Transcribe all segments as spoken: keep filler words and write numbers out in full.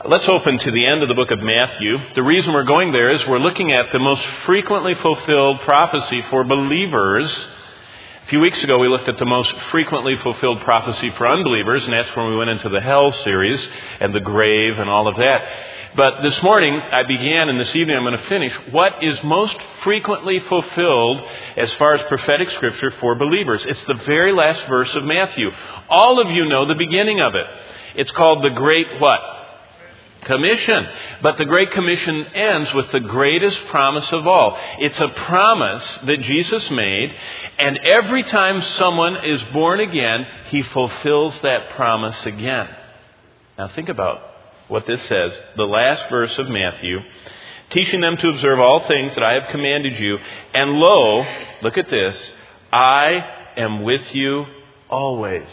Let's open to the end of the book of Matthew. The reason we're going there is we're looking at the most frequently fulfilled prophecy for believers. A few weeks ago we looked at the most frequently fulfilled prophecy for unbelievers, and that's when we went into the hell series and the grave and all of that. But this morning I began, and this evening I'm going to finish, what is most frequently fulfilled as far as prophetic scripture for believers. It's the very last verse of Matthew. All of you know the beginning of it. It's called the Great what? Commission. But the Great Commission ends with the greatest promise of all. It's a promise that Jesus made, and every time someone is born again, He fulfills that promise again. Now think about what this says. The last verse of Matthew, teaching them to observe all things that I have commanded you, and lo, look at this, I am with you always.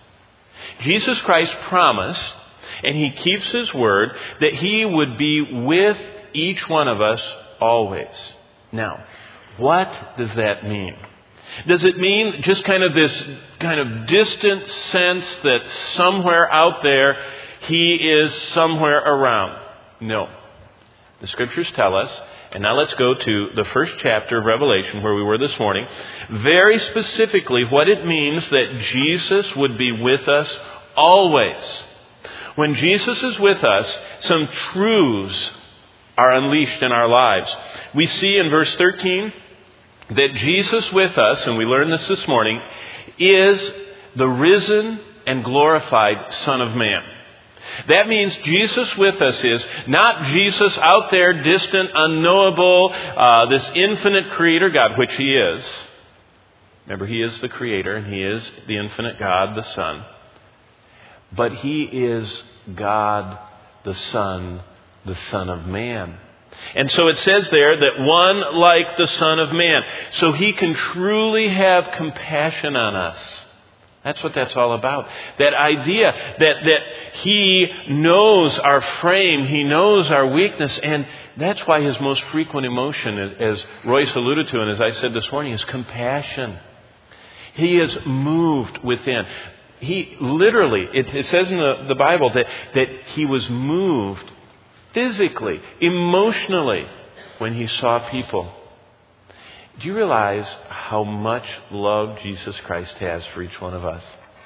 Jesus Christ promised, and He keeps His word, that He would be with each one of us always. Now, what does that mean? Does it mean just kind of this kind of distant sense that somewhere out there He is somewhere around? No. The Scriptures tell us, and now let's go to the first chapter of Revelation where we were this morning, very specifically what it means that Jesus would be with us always. When Jesus is with us, some truths are unleashed in our lives. We see in verse thirteen that Jesus with us, and we learned this this morning, is the risen and glorified Son of Man. That means Jesus with us is not Jesus out there, distant, unknowable, uh, this infinite creator God, which He is. Remember, He is the creator and He is the infinite God, the Son. But He is God, the Son, the Son of Man. And so it says there that one like the Son of Man. So He can truly have compassion on us. That's what that's all about. That idea that, that He knows our frame, He knows our weakness, and that's why His most frequent emotion, as Royce alluded to and as I said this morning, is compassion. He is moved within. He literally, it, it says in the, the Bible that, that He was moved physically, emotionally when He saw people. Do you realize how much love Jesus Christ has for each one of us?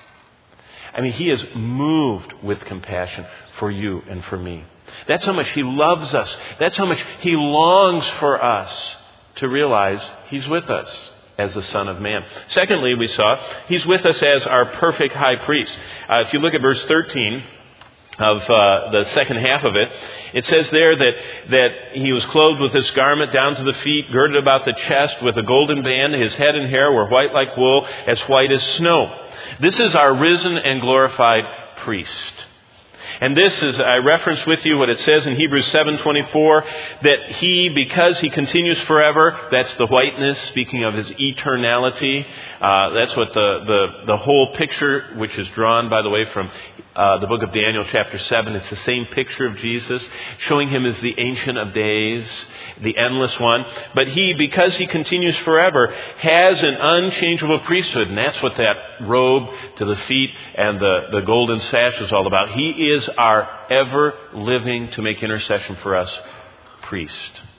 I mean, He is moved with compassion for you and for me. That's how much He loves us. That's how much He longs for us to realize He's with us as the Son of Man. Secondly, we saw He's with us as our perfect high priest. Uh, if you look at verse thirteen of uh, the second half of it, it says there that, that He was clothed with this garment down to the feet, girded about the chest with a golden band. His head and hair were white like wool, as white as snow. This is our risen and glorified priest. And this is, I referenced with you what it says in Hebrews seven twenty-four, that He, because He continues forever, that's the whiteness, speaking of His eternality. Uh, that's what the, the, the whole picture, which is drawn, by the way, from uh, the book of Daniel chapter seven. It's the same picture of Jesus, showing Him as the Ancient of Days, the endless one. But He, because He continues forever, has an unchangeable priesthood. And that's what that robe to the feet and the, the golden sash is all about. He is our ever living to make intercession for us priest.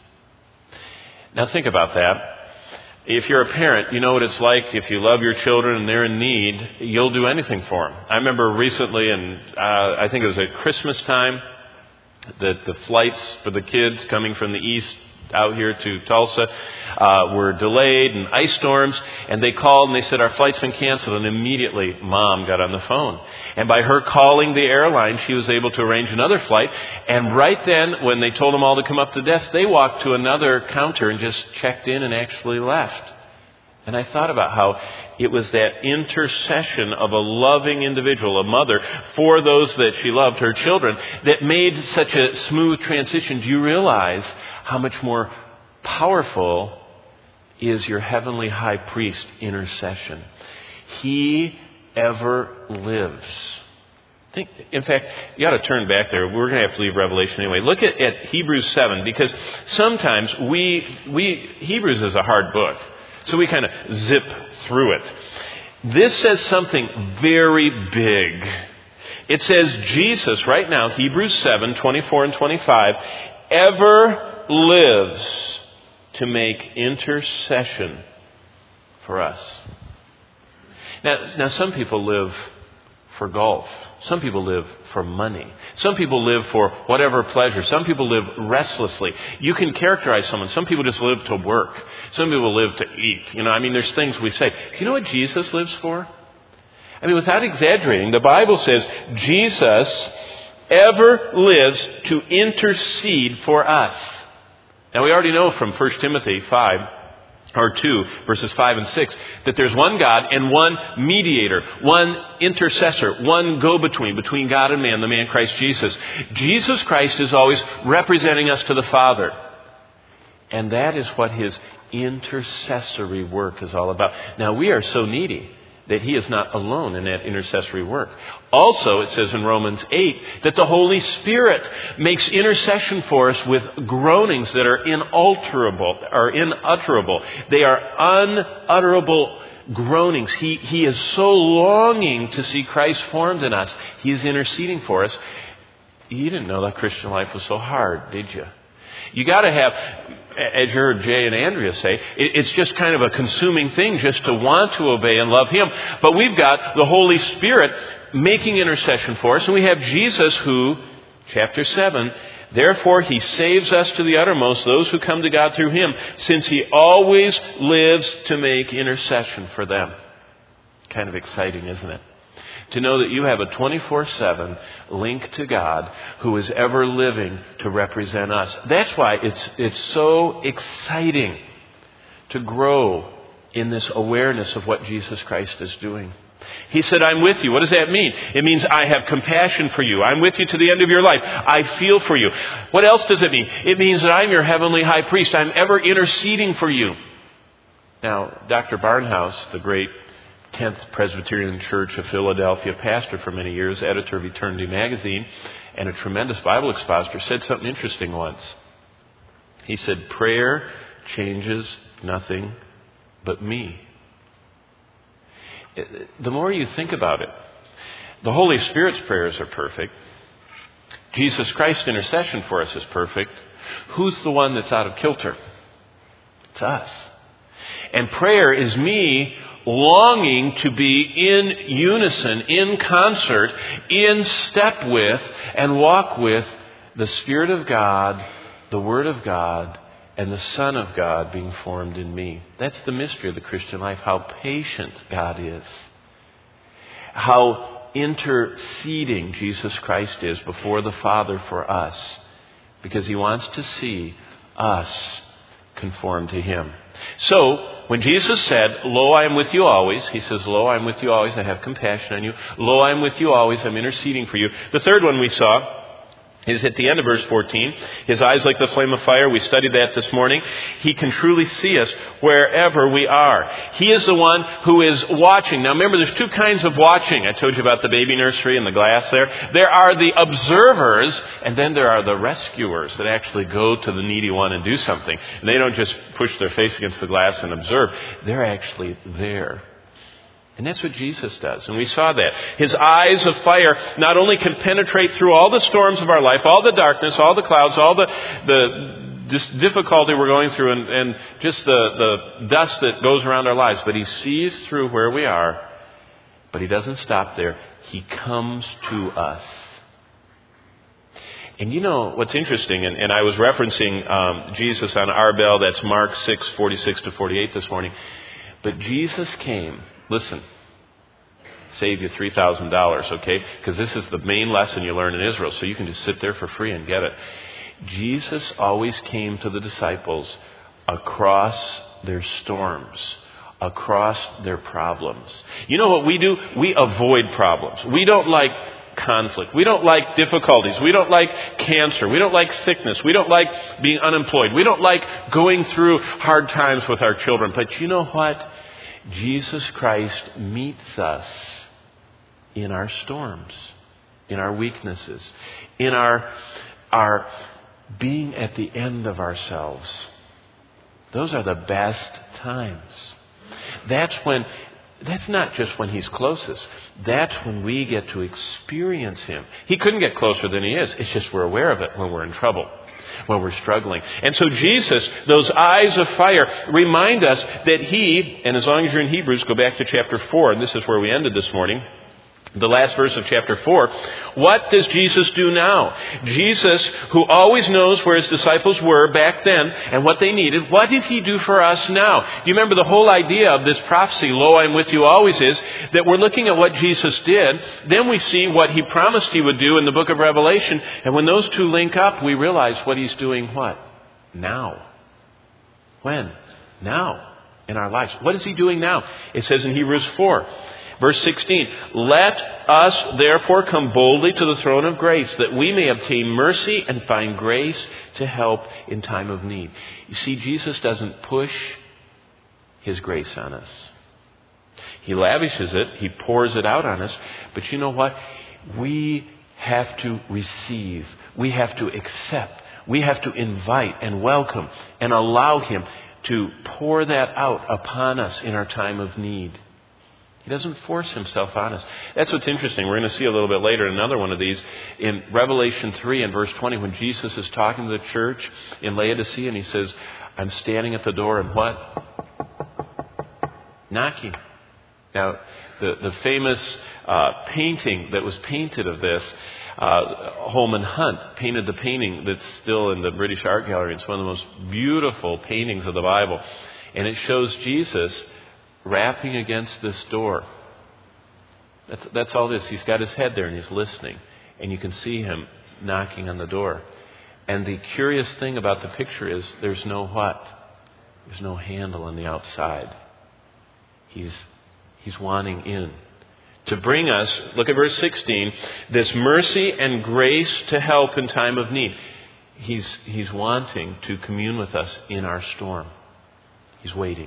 Now think about that. If you're a parent, you know what it's like. If you love your children and they're in need, you'll do anything for them. I remember recently, and uh, I think it was at Christmas time, that the flights for the kids coming from the east out here to Tulsa uh, were delayed and ice storms, and they called and they said, our flight's been canceled. And immediately Mom got on the phone, and by her calling the airline, she was able to arrange another flight. And right then, when they told them all to come up to the desk, they walked to another counter and just checked in and actually left. And I thought about how it was that intercession of a loving individual, a mother, for those that she loved, her children, that made such a smooth transition. Do you realize how much more powerful is your heavenly high priest intercession? He ever lives. Think, in fact, you ought to turn back there. We're going to have to leave Revelation anyway. Look at, at Hebrews seven, because sometimes we, we, Hebrews is a hard book. So we kind of zip through it. This says something very big. It says Jesus, right now, Hebrews seven, twenty-four and twenty-five, ever lives to make intercession for us. Now, now some people live for golf. Some people live for money. Some people live for whatever pleasure. Some people live restlessly. You can characterize someone. Some people just live to work. Some people live to eat. You know, I mean, there's things we say. Do you know what Jesus lives for? I mean, without exaggerating, the Bible says Jesus ever lives to intercede for us. Now, we already know from First Timothy five, or two, verses five and six, that there's one God and one mediator, one intercessor, one go-between between God and man, the man Christ Jesus. Jesus Christ is always representing us to the Father. And that is what his intercessory work is all about. Now, we are so needy that he is not alone in that intercessory work. Also, it says in Romans eight that the Holy Spirit makes intercession for us with groanings that are inalterable, are unutterable. They are unutterable groanings. He, he is so longing to see Christ formed in us. He is interceding for us. You didn't know that Christian life was so hard, did you? You got to have, as you heard Jay and Andrea say, it's just kind of a consuming thing just to want to obey and love him. But we've got the Holy Spirit making intercession for us. And we have Jesus who, chapter seven, therefore he saves us to the uttermost, those who come to God through him, since he always lives to make intercession for them. Kind of exciting, isn't it? To know that you have a twenty-four seven link to God who is ever living to represent us. That's why it's it's so exciting to grow in this awareness of what Jesus Christ is doing. He said, I'm with you. What does that mean? It means I have compassion for you. I'm with you to the end of your life. I feel for you. What else does it mean? It means that I'm your heavenly high priest. I'm ever interceding for you. Now, Doctor Barnhouse, the great tenth Presbyterian Church of Philadelphia pastor for many years, editor of Eternity magazine, and a tremendous Bible expositor, said something interesting once. He said, prayer changes nothing but me. The more you think about it, the Holy Spirit's prayers are perfect. Jesus Christ's intercession for us is perfect. Who's the one that's out of kilter? It's us. And prayer is me longing to be in unison, in concert, in step with, and walk with the Spirit of God, the Word of God, and the Son of God being formed in me. That's the mystery of the Christian life, how patient God is. How interceding Jesus Christ is before the Father for us, because he wants to see us conform to him. So, when Jesus said, Lo, I am with you always, he says, Lo, I am with you always, I have compassion on you. Lo, I am with you always, I'm interceding for you. The third one we saw is at the end of verse fourteen. His eyes like the flame of fire. We studied that this morning. He can truly see us wherever we are. He is the one who is watching. Now remember, there's two kinds of watching. I told you about the baby nursery and the glass there. There are the observers, and then there are the rescuers that actually go to the needy one and do something. And they don't just push their face against the glass and observe. They're actually there. And that's what Jesus does. And we saw that. His eyes of fire not only can penetrate through all the storms of our life, all the darkness, all the clouds, all the, the this difficulty we're going through, and, and just the, the dust that goes around our lives, but he sees through where we are, but he doesn't stop there. He comes to us. And you know what's interesting, and, and I was referencing um, Jesus on our bell, that's Mark six, forty-six to forty-eight this morning. But Jesus came. Listen, save you three thousand dollars, okay? Because this is the main lesson you learn in Israel, so you can just sit there for free and get it. Jesus always came to the disciples across their storms, across their problems. You know what we do? We avoid problems. We don't like conflict. We don't like difficulties. We don't like cancer. We don't like sickness. We don't like being unemployed. We don't like going through hard times with our children. But you know what? Jesus Christ meets us in our storms, in our weaknesses, in our, our being at the end of ourselves. Those are the best times. That's when That's not just when He's closest. That's when we get to experience Him. He couldn't get closer than He is. It's just we're aware of it when we're in trouble, when we're struggling. And so Jesus, those eyes of fire, remind us that He, and as long as you're in Hebrews, go back to chapter four, and this is where we ended this morning. The last verse of chapter four. What does Jesus do now? Jesus, who always knows where His disciples were back then and what they needed, what did He do for us now? Do you remember the whole idea of this prophecy, lo, I'm with you always, is that we're looking at what Jesus did. Then we see what He promised He would do in the book of Revelation. And when those two link up, we realize what He's doing what? Now. When? Now. In our lives. What is He doing now? It says in Hebrews four. Verse sixteen, let us therefore come boldly to the throne of grace, that we may obtain mercy and find grace to help in time of need. You see, Jesus doesn't push His grace on us. He lavishes it. He pours it out on us. But you know what? We have to receive. We have to accept. We have to invite and welcome and allow Him to pour that out upon us in our time of need. He doesn't force Himself on us. That's what's interesting. We're going to see a little bit later another one of these in Revelation three and verse twenty, when Jesus is talking to the church in Laodicea, and He says, I'm standing at the door and what? Knocking. Now, the, the famous uh, painting that was painted of this, uh, Holman Hunt painted the painting that's still in the British Art Gallery. It's one of the most beautiful paintings of the Bible. And it shows Jesus rapping against this door. That's, that's all this. He's got his head there and He's listening. And you can see Him knocking on the door. And the curious thing about the picture is there's no what? There's no handle on the outside. He's, he's wanting in. To bring us, look at verse sixteen, this mercy and grace to help in time of need. He's, he's wanting to commune with us in our storm. He's waiting.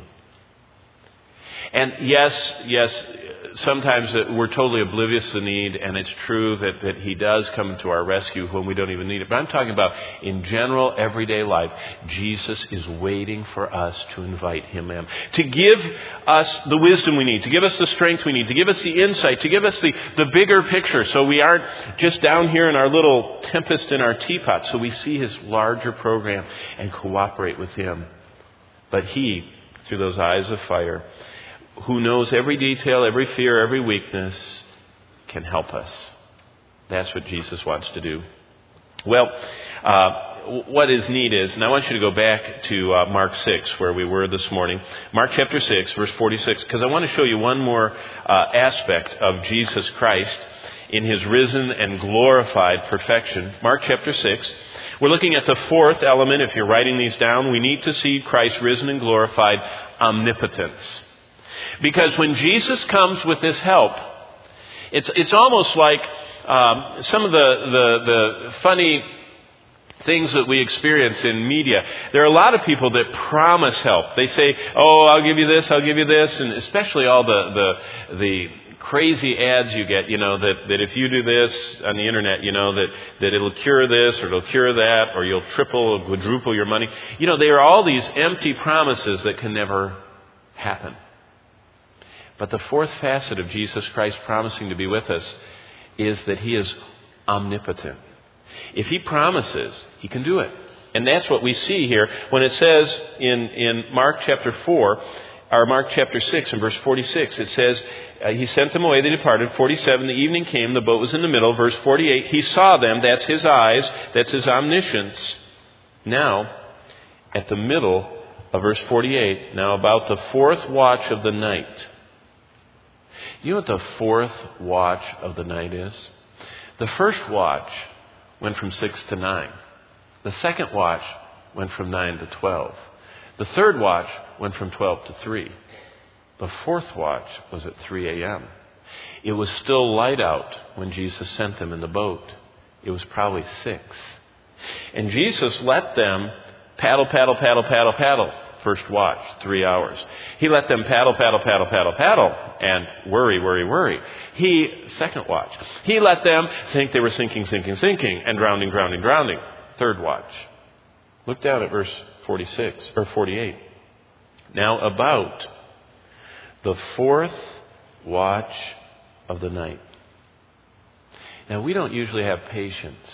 And yes, yes, sometimes we're totally oblivious to the need, and it's true that, that He does come to our rescue when we don't even need it. But I'm talking about in general, everyday life, Jesus is waiting for us to invite Him in. To give us the wisdom we need, to give us the strength we need, to give us the insight, to give us the, the bigger picture, so we aren't just down here in our little tempest in our teapot, so we see His larger program and cooperate with Him. But He, through those eyes of fire, who knows every detail, every fear, every weakness, can help us. That's what Jesus wants to do. Well, uh, what is neat is, and I want you to go back to uh, Mark six, where we were this morning. Mark chapter six, verse forty-six, because I want to show you one more uh, aspect of Jesus Christ in His risen and glorified perfection. Mark chapter six. We're looking at the fourth element. If you're writing these down, we need to see Christ risen and glorified omnipotence. Because when Jesus comes with this help, it's it's almost like um, some of the, the, the funny things that we experience in media. There are a lot of people that promise help. They say, oh, I'll give you this, I'll give you this, and especially all the the, the crazy ads you get, you know, that, that if you do this on the internet, you know, that, that it'll cure this or it'll cure that, or you'll triple or quadruple your money. You know, there are all these empty promises that can never happen. But the fourth facet of Jesus Christ promising to be with us is that He is omnipotent. If He promises, He can do it. And that's what we see here when it says in, in Mark chapter four, or Mark chapter six and verse forty-six, it says, uh, He sent them away, they departed. forty-seven, the evening came, the boat was in the middle. Verse forty-eight, He saw them, that's His eyes, that's His omniscience. Now, at the middle of verse forty-eight, now about the fourth watch of the night. You know what the fourth watch of the night is? The first watch went from six to nine. The second watch went from nine to twelve. The third watch went from twelve to three. The fourth watch was at three a.m. It was still light out when Jesus sent them in the boat. It was probably six. And Jesus let them paddle, paddle, paddle, paddle, paddle. First watch, three hours. He let them paddle, paddle, paddle, paddle, paddle, and worry, worry, worry. He, second watch. He let them think they were sinking, sinking, sinking, and drowning, drowning, drowning. Third watch. Look down at verse forty-six, or forty-eight. Now about the fourth watch of the night. Now, we don't usually have patience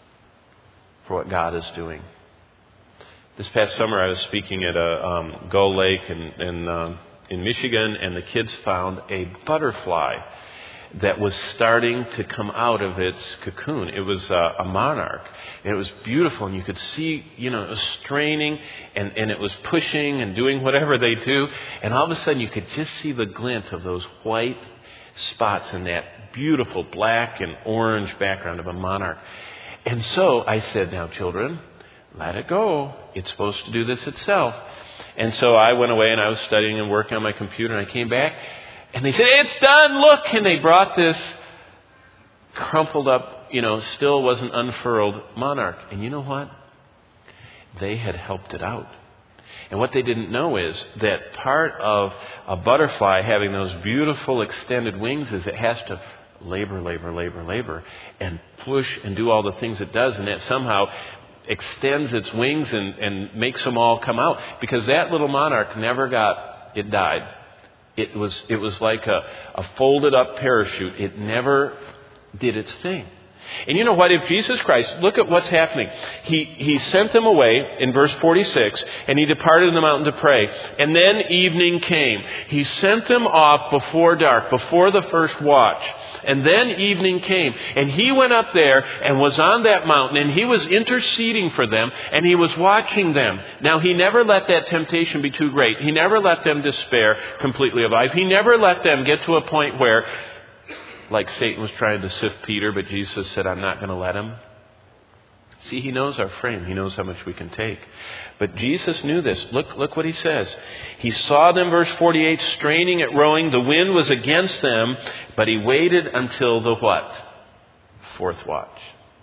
for what God is doing. This past summer, I was speaking at a um, Gull Lake in in, uh, in Michigan, and the kids found a butterfly that was starting to come out of its cocoon. It was uh, a monarch, and it was beautiful, and you could see, you know, it was straining, and, and it was pushing and doing whatever they do, and all of a sudden you could just see the glint of those white spots in that beautiful black and orange background of a monarch. And so I said, now children, let it go. It's supposed to do this itself. And so I went away and I was studying and working on my computer, and I came back and they said, it's done, look! And they brought this crumpled up, you know, still wasn't unfurled monarch. And you know what? They had helped it out. And what they didn't know is that part of a butterfly having those beautiful extended wings is it has to labor, labor, labor, labor, and push and do all the things it does, and that somehow extends its wings and, and makes them all come out. Because that little monarch never got, it died. It was it was like a, a folded up parachute. It never did its thing. And you know what? If Jesus Christ, look at what's happening. He he sent them away in verse forty-six, and he departed in the mountain to pray. And then evening came. He sent them off before dark, before the first watch. And then evening came. And he went up there and was on that mountain, and he was interceding for them, and he was watching them. Now, he never let that temptation be too great. He never let them despair completely of life. He never let them get to a point where, like Satan was trying to sift Peter, but Jesus said, I'm not going to let him. See, he knows our frame. He knows how much we can take. But Jesus knew this. Look, look what he says. He saw them, verse forty-eight, straining at rowing. The wind was against them, but he waited until the what? Fourth watch.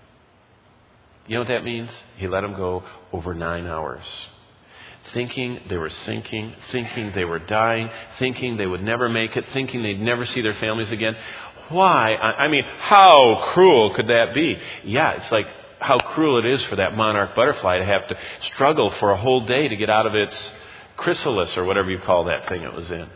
You know what that means? He let them go over nine hours. Thinking they were sinking, thinking they were dying, thinking they would never make it, thinking they'd never see their families again. Why? I mean, how cruel could that be? Yeah, it's like how cruel it is for that monarch butterfly to have to struggle for a whole day to get out of its chrysalis or whatever you call that thing it was in.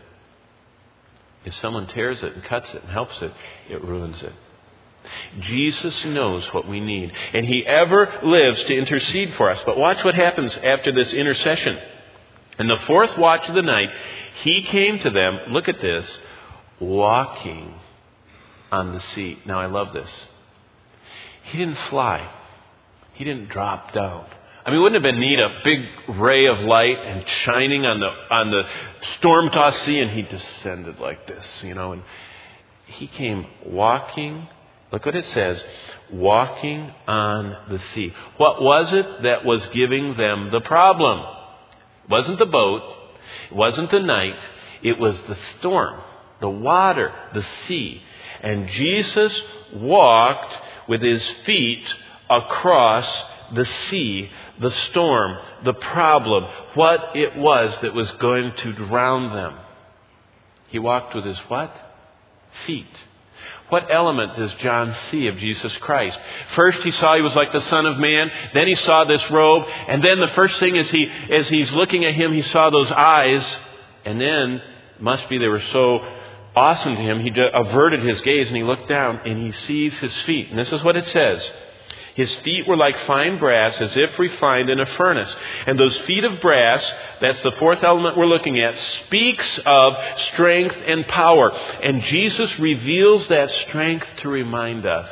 If someone tears it and cuts it and helps it, it ruins it. Jesus knows what we need, and he ever lives to intercede for us. But watch what happens after this intercession. In the fourth watch of the night, he came to them, look at this, walking on the sea. Now, I love this. He didn't fly. He didn't drop down. I mean, wouldn't it have been neat, a big ray of light and shining on the on the storm-tossed sea, and he descended like this, you know. And he came walking. Look what it says, walking on the sea. What was it that was giving them the problem? It wasn't the boat. It wasn't the night. It was the storm, the water, the sea. And Jesus walked with his feet across the sea, the storm, the problem, what it was that was going to drown them. He walked with his what? Feet. What element does John see of Jesus Christ? First he saw he was like the Son of Man. Then he saw this robe. And then the first thing is he, as he's looking at him, he saw those eyes. And then, must be they were so awesome to him, he averted his gaze and he looked down and he sees his feet. And this is what it says. His feet were like fine brass, as if refined in a furnace. And those feet of brass, that's the fourth element we're looking at, speaks of strength and power. And Jesus reveals that strength to remind us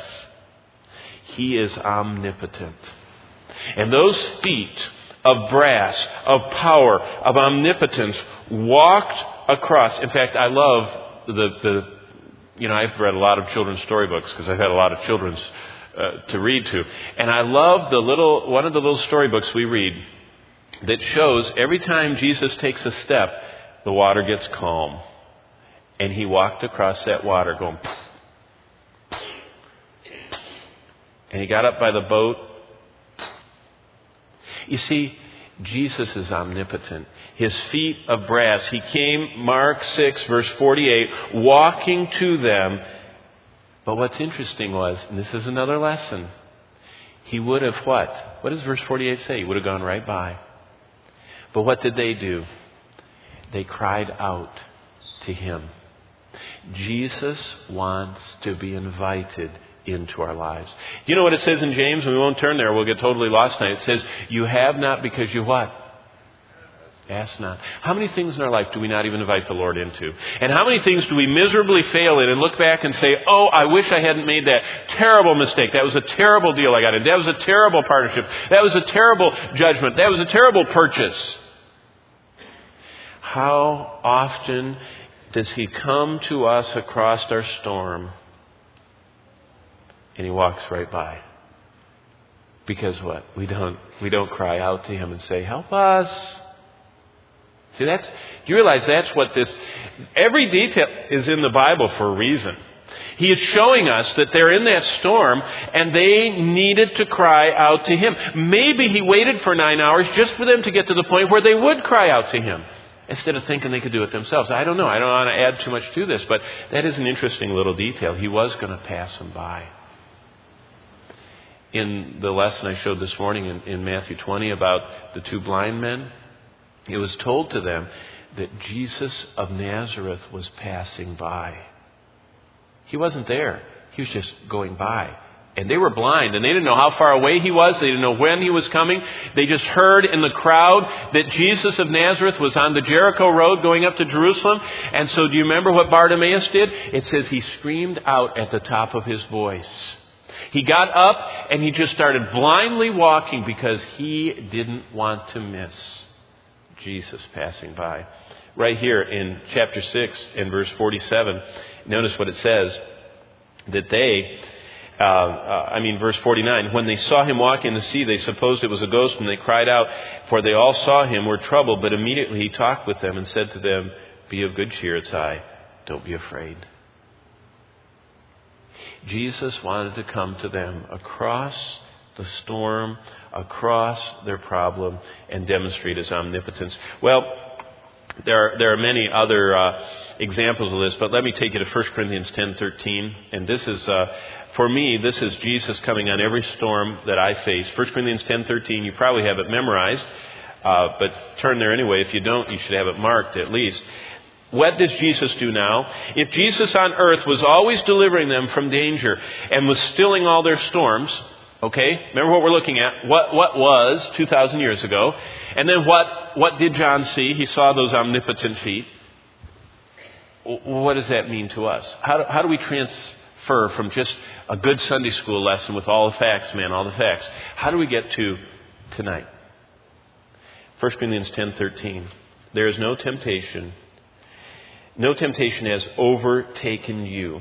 he is omnipotent. And those feet of brass, of power, of omnipotence, walked across. In fact, I love the, the you know, I've read a lot of children's storybooks because I've had a lot of children's Uh, to read to. And I love the little, one of the little storybooks we read that shows every time Jesus takes a step, the water gets calm. And he walked across that water going, poof, poof, poof. And he got up by the boat. You see, Jesus is omnipotent. His feet of brass. He came, Mark six, verse forty-eight, walking to them. But what's interesting was, and this is another lesson, he would have what? What does verse forty-eight say? He would have gone right by. But what did they do? They cried out to him. Jesus wants to be invited into our lives. Do you know what it says in James? We won't turn there. We'll get totally lost tonight. It says, you have not because you what? Ask not. How many things in our life do we not even invite the Lord into? And how many things do we miserably fail in and look back and say, oh, I wish I hadn't made that terrible mistake. That was a terrible deal I got in. That was a terrible partnership. That was a terrible judgment. That was a terrible purchase. How often does He come to us across our storm and He walks right by? Because what? We don't, we don't cry out to Him and say, help us. See, that's, do you realize that's what this, every detail is in the Bible for a reason. He is showing us that they're in that storm and they needed to cry out to Him. Maybe He waited for nine hours just for them to get to the point where they would cry out to Him instead of thinking they could do it themselves. I don't know. I don't want to add too much to this, but that is an interesting little detail. He was going to pass them by. In the lesson I showed this morning in, in Matthew twenty about the two blind men, it was told to them that Jesus of Nazareth was passing by. He wasn't there. He was just going by. And they were blind, and they didn't know how far away He was. They didn't know when He was coming. They just heard in the crowd that Jesus of Nazareth was on the Jericho road going up to Jerusalem. And so do you remember what Bartimaeus did? It says he screamed out at the top of his voice. He got up and he just started blindly walking because he didn't want to miss Jesus passing by. Right here in chapter six and verse forty-seven, notice what it says. That they, uh, uh, I mean verse forty-nine, when they saw Him walk in the sea, they supposed it was a ghost, and they cried out, for they all saw Him, were troubled. But immediately He talked with them and said to them, be of good cheer, it's I, don't be afraid. Jesus wanted to come to them across the storm, across their problem, and demonstrate His omnipotence. Well, there are, there are many other uh, examples of this, but let me take you to First Corinthians ten thirteen. And this is, uh, for me, this is Jesus coming on every storm that I face. First Corinthians ten thirteen, you probably have it memorized, uh, but turn there anyway. If you don't, you should have it marked at least. What does Jesus do now? If Jesus on earth was always delivering them from danger and was stilling all their storms, okay, remember what we're looking at. What what was two thousand years ago. And then what, what did John see? He saw those omnipotent feet. What does that mean to us? How do, how do we transfer from just a good Sunday school lesson with all the facts, man, all the facts? How do we get to tonight? First Corinthians ten thirteen. There is no temptation. No temptation has overtaken you.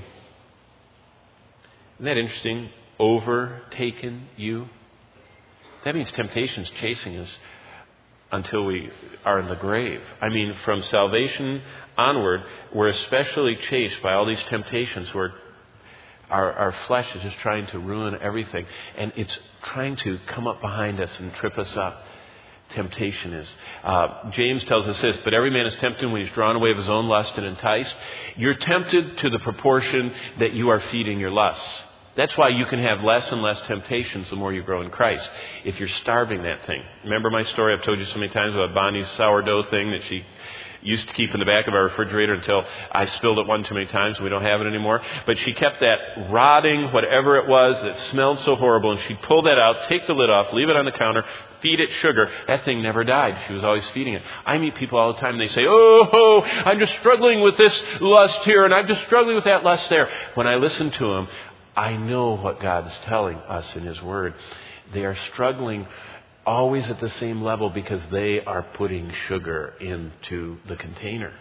Isn't that interesting? Overtaken you. That means temptation's chasing us until we are in the grave. I mean, from salvation onward, we're especially chased by all these temptations where our, our flesh is just trying to ruin everything. And it's trying to come up behind us and trip us up. Temptation is. Uh, James tells us this, but every man is tempted when he's drawn away of his own lust and enticed. You're tempted to the proportion that you are feeding your lusts. That's why you can have less and less temptations the more you grow in Christ. If you're starving that thing. Remember my story I've told you so many times about Bonnie's sourdough thing that she used to keep in the back of our refrigerator until I spilled it one too many times and we don't have it anymore. But she kept that rotting, whatever it was, that smelled so horrible, and she'd pull that out, take the lid off, leave it on the counter, feed it sugar. That thing never died. She was always feeding it. I meet people all the time and they say, oh, I'm just struggling with this lust here and I'm just struggling with that lust there. When I listen to them, I know what God is telling us in His Word. They are struggling always at the same level because they are putting sugar into the container.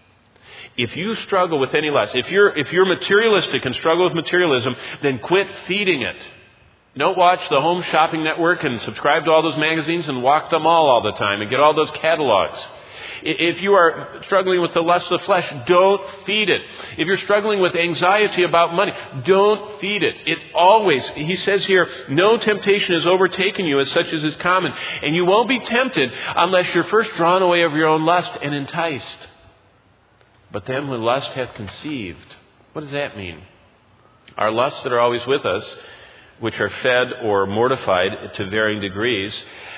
If you struggle with any lust, if you're if you're materialistic and struggle with materialism, then quit feeding it. Don't watch the Home Shopping Network and subscribe to all those magazines and walk the mall all the time and get all those catalogs. If you are struggling with the lust of the flesh, don't feed it. If you're struggling with anxiety about money, don't feed it. It always, he says here, no temptation has overtaken you as such as is common. And you won't be tempted unless you're first drawn away of your own lust and enticed. But then when lust hath conceived, what does that mean? Our lusts that are always with us, which are fed or mortified to varying degrees,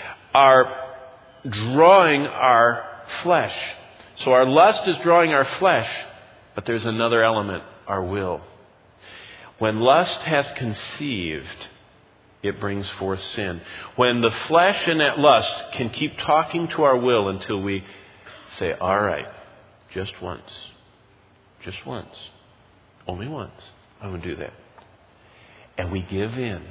are drawing our flesh. So our lust is drawing our flesh, But there's another element, our will. When lust hath conceived, it brings forth sin. When the flesh and that lust can keep talking to our will until we say, all right, just once, just once, only once, I'm going to do that. And we give in.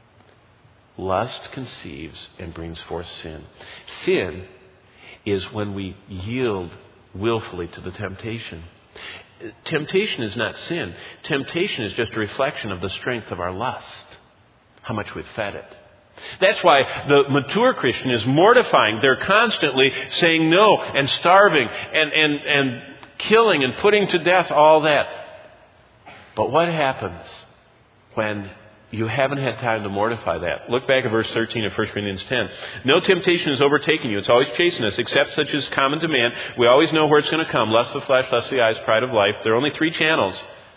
Lust conceives and brings forth sin. Sin is when we yield willfully to the temptation. Temptation is not sin. Temptation is just a reflection of the strength of our lust, how much we've fed it. That's why the mature Christian is mortifying. They're constantly saying no and starving and, and, and killing and putting to death all that. But what happens when you haven't had time to mortify that? Look back at verse thirteen of First Corinthians ten. No temptation has overtaken you. It's always chasing us, except such as common to man. We always know where it's going to come. Lust of the flesh, lust of the eyes, pride of life. There are only three channels.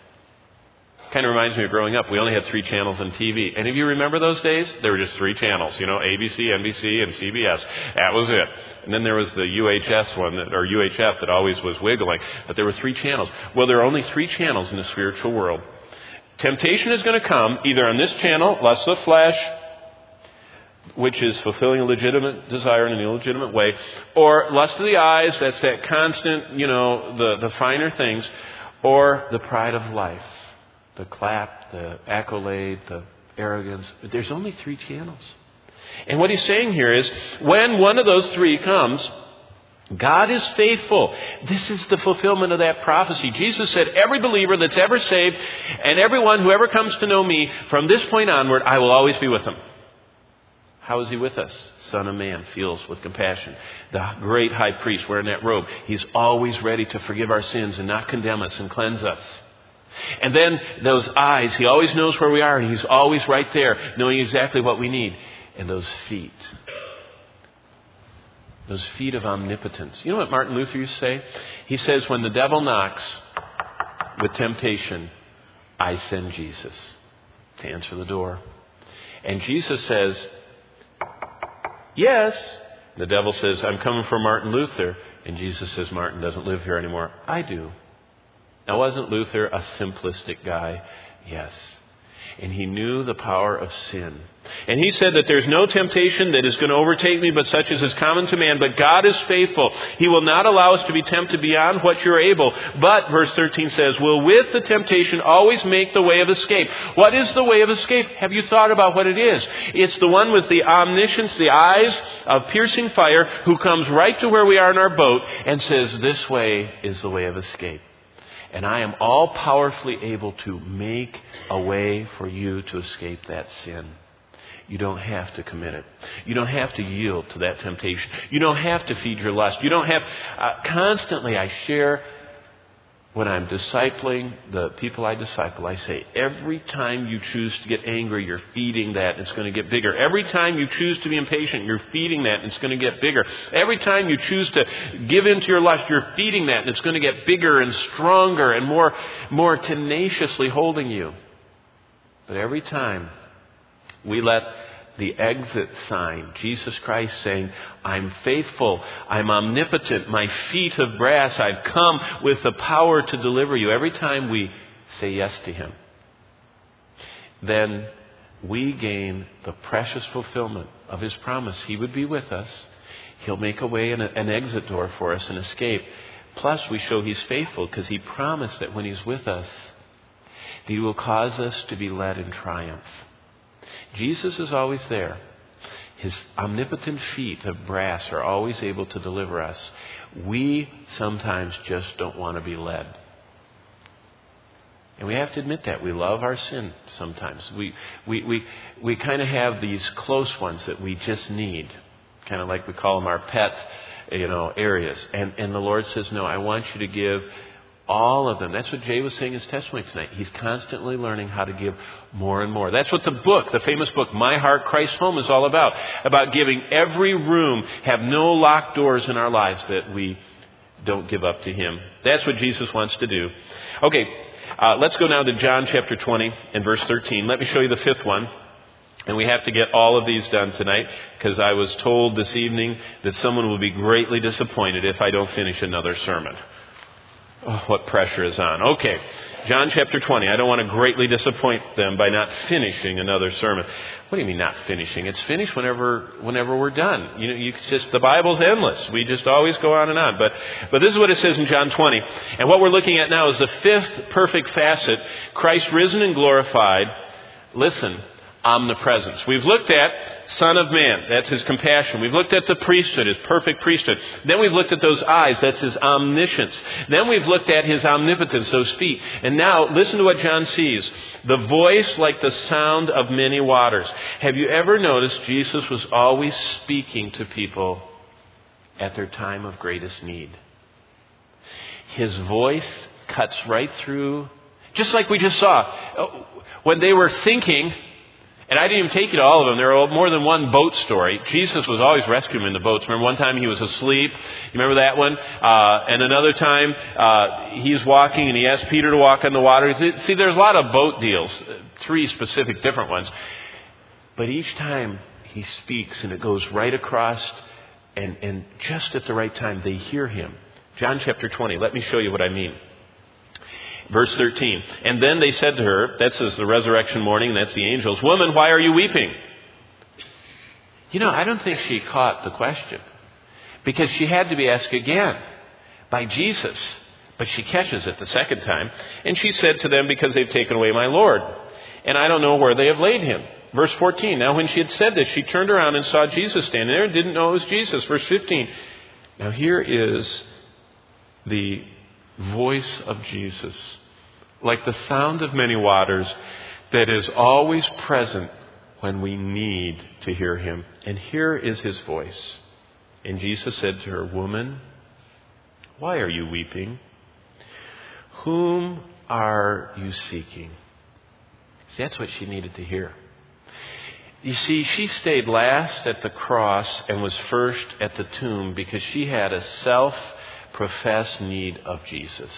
Kind of reminds me of growing up. We only had three channels on T V. Any of you remember those days? There were just three channels. You know, A B C, N B C, and C B S. That was it. And then there was the U H S one, that, or U H F, that always was wiggling. But there were three channels. Well, there are only three channels in the spiritual world. Temptation is going to come either on this channel, lust of the flesh, which is fulfilling a legitimate desire in an illegitimate way, or lust of the eyes, that's that constant, you know, the, the finer things, or the pride of life, the clap, the accolade, the arrogance. But there's only three channels. And what he's saying here is, when one of those three comes, God is faithful. This is the fulfillment of that prophecy. Jesus said, every believer that's ever saved and everyone who ever comes to know me, from this point onward, I will always be with them. How is he with us? Son of Man, feels with compassion. The great high priest wearing that robe. He's always ready to forgive our sins and not condemn us and cleanse us. And then those eyes, he always knows where we are and he's always right there, knowing exactly what we need. And those feet. Those feet of omnipotence. You know what Martin Luther used to say? He says, when the devil knocks with temptation, I send Jesus to answer the door. And Jesus says, yes. The devil says, I'm coming for Martin Luther. And Jesus says, Martin doesn't live here anymore. I do. Now, wasn't Luther a simplistic guy? Yes. And he knew the power of sin. And he said that there's no temptation that is going to overtake me but such as is common to man. But God is faithful. He will not allow us to be tempted beyond what you're able. But, verse thirteen says, will with the temptation always make the way of escape. What is the way of escape? Have you thought about what it is? It's the one with the omniscience, the eyes of piercing fire, who comes right to where we are in our boat and says, this way is the way of escape. And I am all powerfully able to make a way for you to escape that sin. You don't have to commit it. You don't have to yield to that temptation. You don't have to feed your lust. You don't have... Uh, constantly I share, when I'm discipling the people I disciple, I say, every time you choose to get angry, you're feeding that, and it's going to get bigger. Every time you choose to be impatient, you're feeding that, and it's going to get bigger. Every time you choose to give in to your lust, you're feeding that, and it's going to get bigger and stronger and more, more tenaciously holding you. But every time we let the exit sign, Jesus Christ saying, I'm faithful, I'm omnipotent, my feet of brass, I've come with the power to deliver you. Every time we say yes to him, then we gain the precious fulfillment of his promise. He would be with us. He'll make a way and an exit door for us and escape. Plus, we show he's faithful because he promised that when he's with us, he will cause us to be led in triumph. Jesus is always there. His omnipotent feet of brass are always able to deliver us. We sometimes just don't want to be led. And we have to admit that. We love our sin sometimes. We we we, we kind of have these close ones that we just need. Kind of like we call them our pet, you know, areas. And, and the Lord says, no, I want you to give all of them. That's what Jay was saying in his testimony tonight. He's constantly learning how to give more and more. That's what the book, the famous book, My Heart, Christ's Home, is all about. About giving every room, have no locked doors in our lives that we don't give up to him. That's what Jesus wants to do. Okay, uh, let's go now to John chapter twenty and verse thirteen. Let me show you the fifth one. And we have to get all of these done tonight because I was told this evening that someone will be greatly disappointed if I don't finish another sermon. Oh, what pressure is on. Okay, John chapter twenty. I don't want to greatly disappoint them by not finishing another sermon. What do you mean not finishing? It's finished whenever whenever we're done. You know, you just the Bible's endless. We just always go on and on. But but this is what it says in John twenty. And what we're looking at now is the fifth perfect facet. Christ risen and glorified. Listen. Omnipresence. We've looked at Son of Man. That's his compassion. We've looked at the priesthood, his perfect priesthood. Then we've looked at those eyes. That's his omniscience. Then we've looked at his omnipotence, those feet. And now listen to what John sees. The voice like the sound of many waters. Have you ever noticed Jesus was always speaking to people at their time of greatest need? His voice cuts right through, just like we just saw. When they were thinking, and I didn't even take you to all of them. There are more than one boat story. Jesus was always rescuing in the boats. Remember one time he was asleep? You remember that one? Uh, and another time uh, he's walking and he asked Peter to walk on the water. See, there's a lot of boat deals. Three specific different ones. But each time he speaks and it goes right across and, and just at the right time they hear him. John chapter twenty. Let me show you what I mean. Verse thirteen. And then they said to her, that says the resurrection morning, that's the angels, "Woman, why are you weeping?" You know, I don't think she caught the question. Because she had to be asked again by Jesus. But she catches it the second time. And she said to them, "Because they've taken away my Lord. And I don't know where they have laid him." Verse fourteen. Now when she had said this, she turned around and saw Jesus standing there and didn't know it was Jesus. Verse fifteen. Now here is the voice of Jesus, like the sound of many waters, that is always present when we need to hear him. And here is his voice. And Jesus said to her, "Woman, why are you weeping? Whom are you seeking?" See, that's what she needed to hear. You see, she stayed last at the cross and was first at the tomb because she had a self-professed need of Jesus.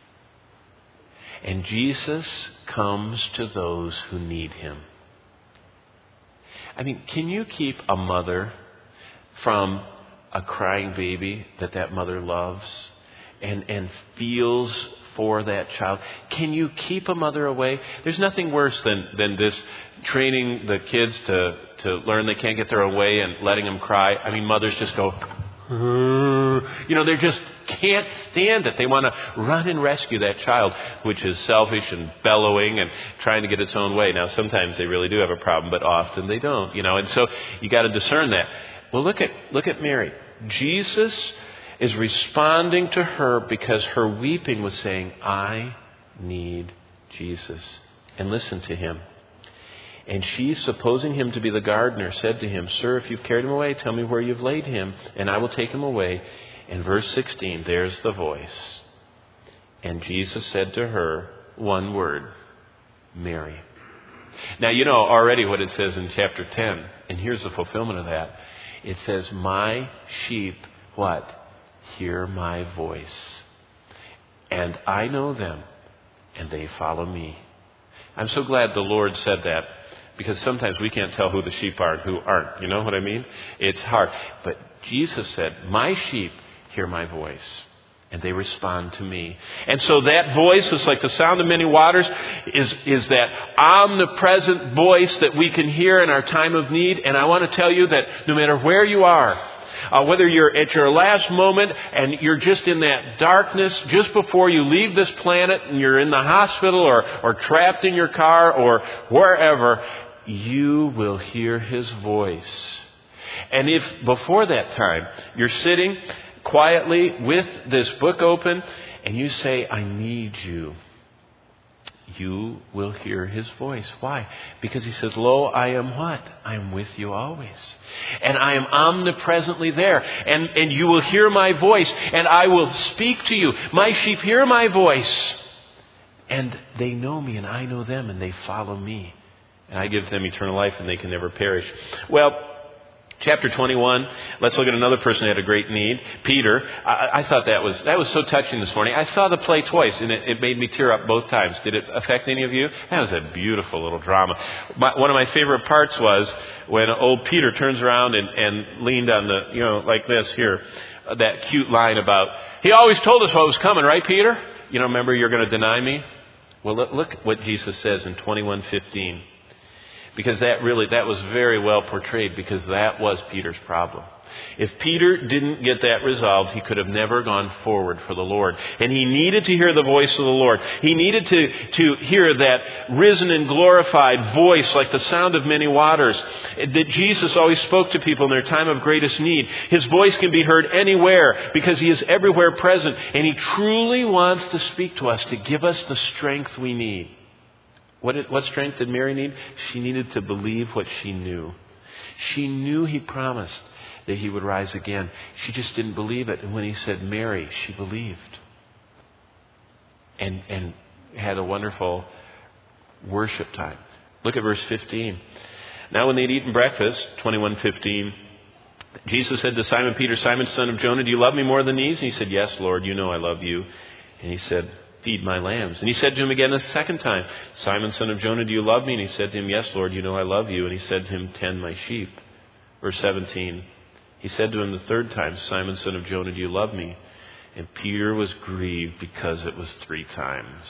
And Jesus comes to those who need him. I mean, can you keep a mother from a crying baby that that mother loves and, and feels for that child? Can you keep a mother away? There's nothing worse than, than this training the kids to, to learn they can't get their own way and letting them cry. I mean, mothers just go, you know, they just can't stand it. They want to run and rescue that child, which is selfish and bellowing and trying to get its own way. Now, sometimes they really do have a problem, but often they don't, you know. And so you got to discern that. Well, look at look at Mary. Jesus is responding to her because her weeping was saying, "I need Jesus." And listen to him. And she, supposing him to be the gardener, said to him, "Sir, if you've carried him away, tell me where you've laid him, and I will take him away." And verse sixteen, there's the voice. And Jesus said to her, one word, "Mary." Now, you know already what it says in chapter ten, and here's the fulfillment of that. It says, "My sheep," what? "Hear my voice. And I know them, and they follow me." I'm so glad the Lord said that. Because sometimes we can't tell who the sheep are and who aren't. You know what I mean? It's hard. But Jesus said, "My sheep hear my voice, and they respond to me." And so that voice is like the sound of many waters, is, is that omnipresent voice that we can hear in our time of need. And I want to tell you that no matter where you are, Uh, whether you're at your last moment and you're just in that darkness just before you leave this planet and you're in the hospital or, or trapped in your car or wherever, you will hear his voice. And if before that time you're sitting quietly with this book open and you say, "I need you," you will hear his voice. Why? Because he says, "Lo, I am what? I am with you always. And I am omnipresently there. And, and you will hear my voice, and I will speak to you. My sheep hear my voice. And they know me, and I know them, and they follow me. And I give them eternal life, and they can never perish." Well, chapter twenty-one, let's look at another person who had a great need. Peter. I, I thought that was that was so touching this morning. I saw the play twice, and it, it made me tear up both times. Did it affect any of you? That was a beautiful little drama. My, one of my favorite parts was when old Peter turns around and, and leaned on the, you know, like this here, that cute line about, "He always told us what was coming, right, Peter?" you know, remember, you're going to deny me? Well, look, look what Jesus says in twenty-one fifteen. Because that really, that was very well portrayed, because that was Peter's problem. If Peter didn't get that resolved, he could have never gone forward for the Lord. And he needed to hear the voice of the Lord. He needed to, to hear that risen and glorified voice like the sound of many waters. That Jesus always spoke to people in their time of greatest need. His voice can be heard anywhere because he is everywhere present. And he truly wants to speak to us to give us the strength we need. What, did, what strength did Mary need? She needed to believe what she knew. She knew he promised that he would rise again. She just didn't believe it. And when he said Mary, she believed. And, and had a wonderful worship time. Look at verse fifteen. Now when they'd eaten breakfast, twenty-one fifteen, Jesus said to Simon Peter, Simon, son of Jonah, do you love me more than these? And he said, yes, Lord, you know I love you. And he said, feed my lambs. And he said to him again a second time, Simon, son of Jonah, do you love me? And he said to him, yes, Lord, you know I love you. And he said to him, tend my sheep. Verse seventeen. He said to him the third time, Simon, son of Jonah, do you love me? And Peter was grieved because it was three times.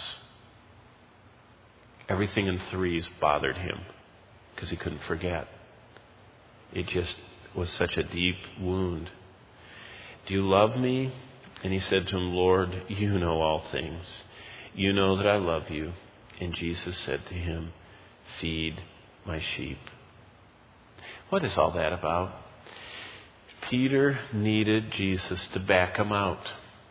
Everything in threes bothered him because he couldn't forget. It just was such a deep wound. Do you love me? And he said to him, Lord, you know all things. You know that I love you. And Jesus said to him, feed my sheep. What is all that about? Peter needed Jesus to back him out.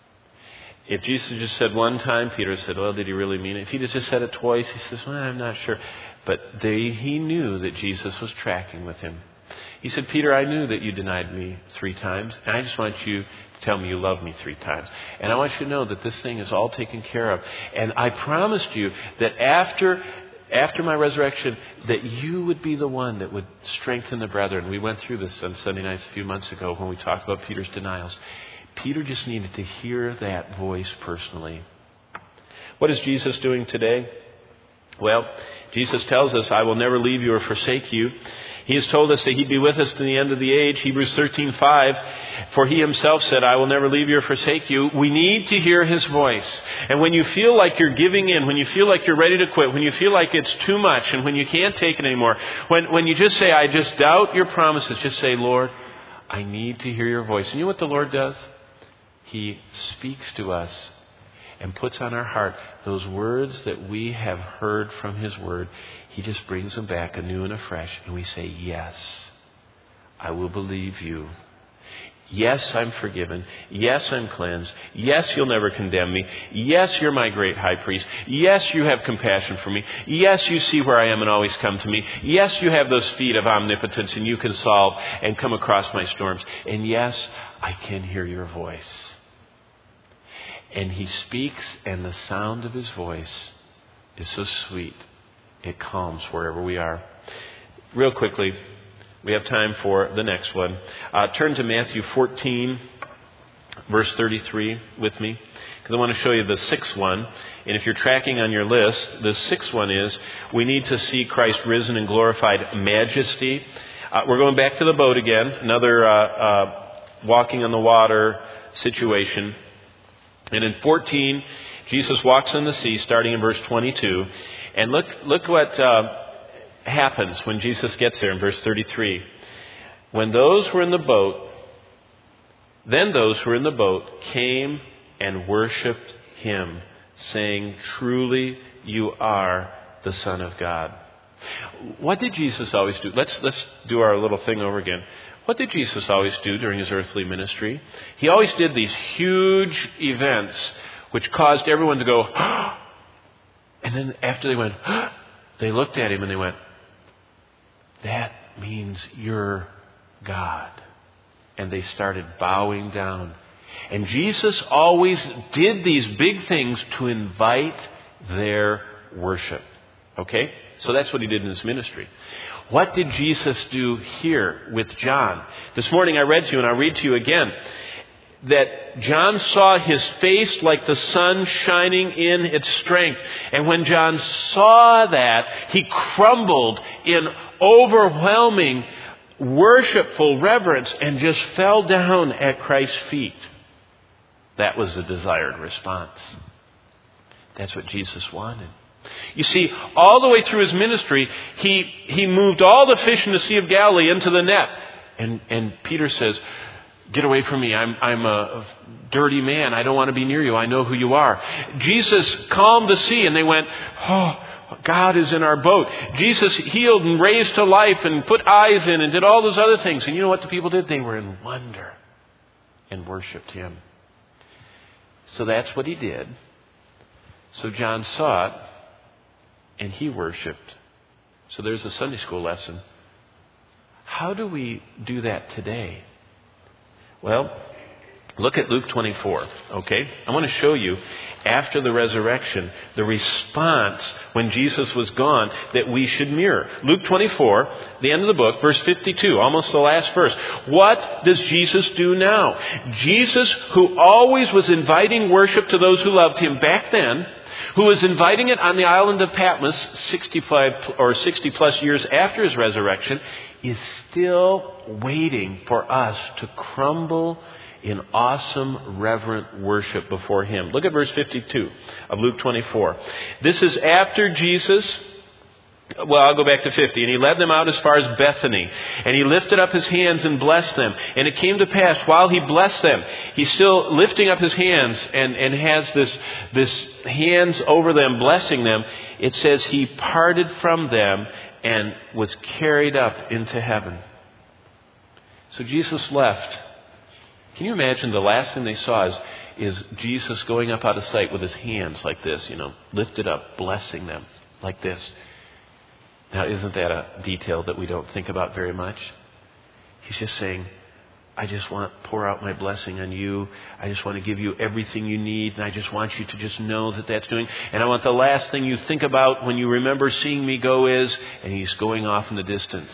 If Jesus just said one time, Peter said, well, did he really mean it? If he just said it twice, he says, well, I'm not sure. But they, he knew that Jesus was tracking with him. He said, Peter, I knew that you denied me three times, and I just want you to tell me you love me three times. And I want you to know that this thing is all taken care of. And I promised you that after... After my resurrection, that you would be the one that would strengthen the brethren. We went through this on Sunday nights a few months ago when we talked about Peter's denials. Peter just needed to hear that voice personally. What is Jesus doing today? Well, Jesus tells us, I will never leave you or forsake you. He has told us that he'd be with us to the end of the age. Hebrews thirteen five. For he himself said, I will never leave you or forsake you. We need to hear his voice. And when you feel like you're giving in, when you feel like you're ready to quit, when you feel like it's too much and when you can't take it anymore, when, when you just say, I just doubt your promises, just say, Lord, I need to hear your voice. And you know what the Lord does? He speaks to us and puts on our heart those words that we have heard from his word. He just brings them back anew and afresh. And we say, yes, I will believe you. Yes, I'm forgiven. Yes, I'm cleansed. Yes, you'll never condemn me. Yes, you're my great high priest. Yes, you have compassion for me. Yes, you see where I am and always come to me. Yes, you have those feet of omnipotence and you can solve and come across my storms. And yes, I can hear your voice. And he speaks, and the sound of his voice is so sweet. It calms wherever we are. Real quickly, we have time for the next one. Uh, turn to Matthew fourteen, verse thirty-three with me, because I want to show you the sixth one. And if you're tracking on your list, the sixth one is, we need to see Christ risen in glorified majesty. Uh, we're going back to the boat again, another uh, uh, walking on the water situation. And in fourteen, Jesus walks on the sea, starting in verse twenty-two. And look, look what uh, happens when Jesus gets there in verse thirty-three. When those who were in the boat, then those who were in the boat came and worshipped him, saying, truly you are the Son of God. What did Jesus always do? Let's, let's do our little thing over again. What did Jesus always do during his earthly ministry? He always did these huge events which caused everyone to go, ah! And then after they went, ah! They looked at him and they went, that means you're God. And they started bowing down. And Jesus always did these big things to invite their worship. Okay? So that's what he did in his ministry. What did Jesus do here with John? This morning I read to you, and I'll read to you again, that John saw his face like the sun shining in its strength. And when John saw that, he crumbled in overwhelming, worshipful reverence and just fell down at Christ's feet. That was the desired response. That's what Jesus wanted. You see, all the way through his ministry, he he moved all the fish in the Sea of Galilee into the net. And and Peter says, "Get away from me. I'm I'm a dirty man. I don't want to be near you. I know who you are." Jesus calmed the sea and they went, "Oh, God is in our boat." Jesus healed and raised to life and put eyes in and did all those other things. And you know what the people did? They were in wonder and worshiped him. So that's what he did. So John saw it and he worshiped. So there's a Sunday school lesson. How do we do that today? Well, look at Luke twenty-four, okay? I want to show you, after the resurrection, the response when Jesus was gone that we should mirror. Luke twenty-four, the end of the book, verse fifty-two, almost the last verse. What does Jesus do now? Jesus, who always was inviting worship to those who loved him back then, who was inviting it on the island of Patmos sixty-five or sixty plus years after his resurrection, is still waiting for us to crumble in awesome, reverent worship before him. Look at verse fifty-two of Luke twenty-four. This is after Jesus, well, I'll go back to fifty. And he led them out as far as Bethany. And he lifted up his hands and blessed them. And it came to pass, while he blessed them, he's still lifting up his hands and, and has this, this hands over them, blessing them. It says he parted from them and was carried up into heaven. So Jesus left. Can you imagine the last thing they saw is, is Jesus going up out of sight with his hands like this, you know, lifted up, blessing them like this. Now, isn't that a detail that we don't think about very much? He's just saying, I just want to pour out my blessing on you. I just want to give you everything you need. And I just want you to just know that that's doing. And I want the last thing you think about when you remember seeing me go is, and he's going off in the distance.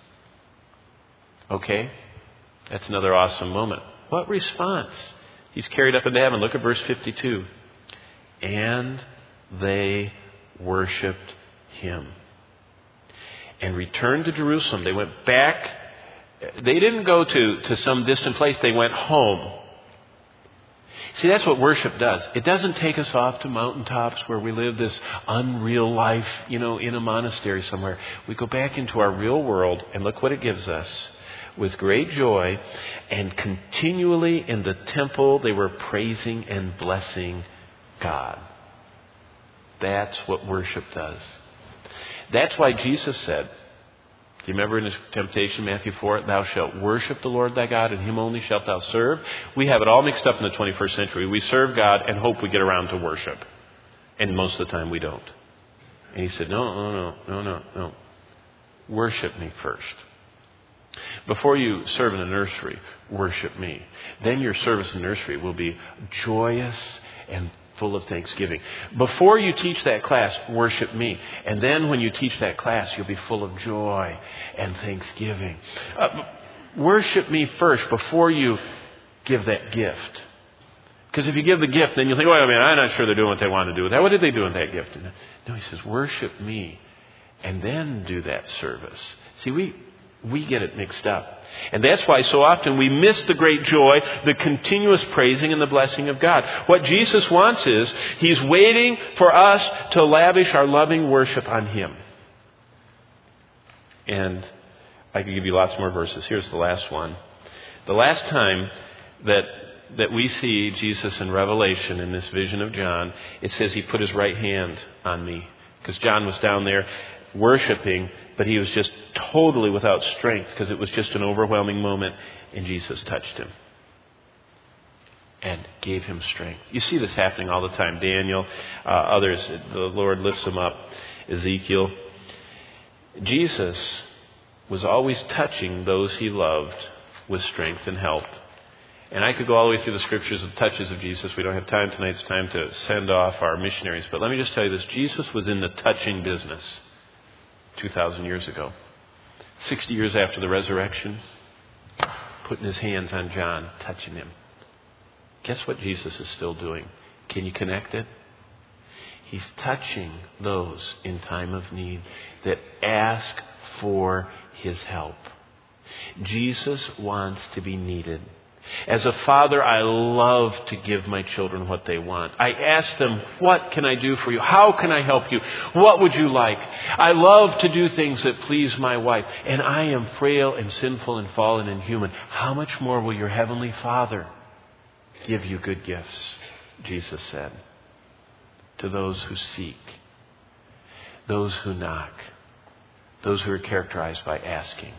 Okay? That's another awesome moment. What response? He's carried up into heaven. Look at verse fifty-two. And they worshipped him. And returned to Jerusalem. They went back. They didn't go to, to some distant place. They went home. See, that's what worship does. It doesn't take us off to mountaintops where we live this unreal life, you know, in a monastery somewhere. We go back into our real world, and look what it gives us. With great joy, and continually in the temple they were praising and blessing God. That's what worship does. That's why Jesus said, do you remember in his temptation, Matthew four, thou shalt worship the Lord thy God, and him only shalt thou serve? We have it all mixed up in the twenty-first century. We serve God and hope we get around to worship. And most of the time we don't. And he said, no, no, no, no, no, no. Worship me first. Before you serve in a nursery, worship me. Then your service in nursery will be joyous and full of thanksgiving. Before you teach that class, worship me. And then when you teach that class, you'll be full of joy and thanksgiving. Uh, worship me first before you give that gift. Because if you give the gift, then you'll think, wait a minute, I'm not sure they're doing what they want to do with that. What did they do with that gift? No, he says, worship me and then do that service. See, we... We get it mixed up. And that's why so often we miss the great joy, the continuous praising and the blessing of God. What Jesus wants is, he's waiting for us to lavish our loving worship on him. And I could give you lots more verses. Here's the last one. The last time that that we see Jesus in Revelation, in this vision of John, it says he put his right hand on me. Because John was down there worshiping, but he was just totally without strength because it was just an overwhelming moment, and Jesus touched him and gave him strength. You see this happening all the time. Daniel, uh, others, the Lord lifts them up. Ezekiel. Jesus was always touching those he loved with strength and help. And I could go all the way through the scriptures of touches of Jesus. We don't have time tonight. It's time to send off our missionaries. But let me just tell you this. Jesus was in the touching business two thousand years ago. sixty years after the resurrection, putting his hands on John, touching him. Guess what Jesus is still doing? Can you connect it? He's touching those in time of need that ask for his help. Jesus wants to be needed. As a father, I love to give my children what they want. I ask them, what can I do for you? How can I help you? What would you like? I love to do things that please my wife. And I am frail and sinful and fallen and human. How much more will your heavenly Father give you good gifts? Jesus said. To those who seek, those who knock, those who are characterized by asking.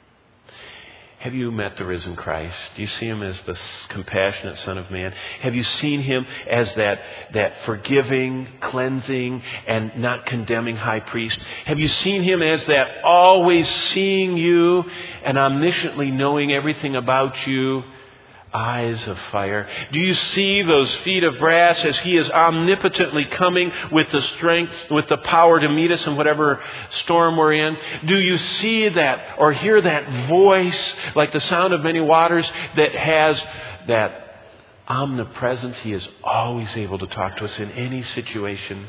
Have you met the risen Christ? Do you see Him as the compassionate Son of Man? Have you seen Him as that, that forgiving, cleansing, and not condemning high priest? Have you seen Him as that always seeing you and omnisciently knowing everything about you? Eyes of fire. Do you see those feet of brass as He is omnipotently coming with the strength, with the power to meet us in whatever storm we're in? Do you see that or hear that voice like the sound of many waters that has that omnipresence? He is always able to talk to us in any situation.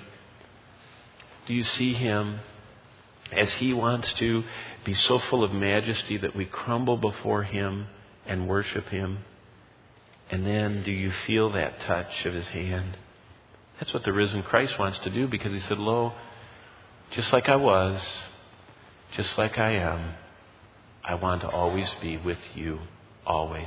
Do you see Him as He wants to be so full of majesty that we crumble before Him and worship Him? And then do you feel that touch of His hand? That's what the risen Christ wants to do, because He said, lo, just like I was, just like I am, I want to always be with you, always.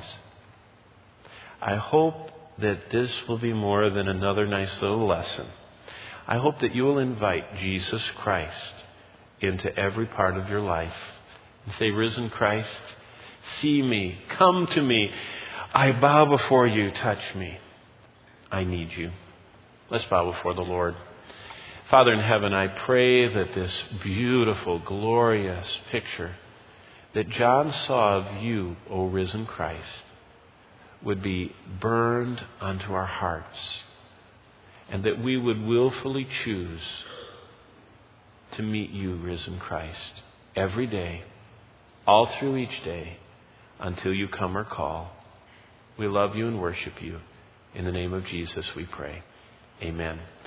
I hope that this will be more than another nice little lesson. I hope that you will invite Jesus Christ into every part of your life and say, risen Christ, see me, come to me. I bow before you, touch me. I need you. Let's bow before the Lord. Father in heaven, I pray that this beautiful, glorious picture that John saw of you, O risen Christ, would be burned onto our hearts, and that we would willfully choose to meet you, risen Christ, every day, all through each day, until you come or call. We love you and worship you. In the name of Jesus we pray. Amen.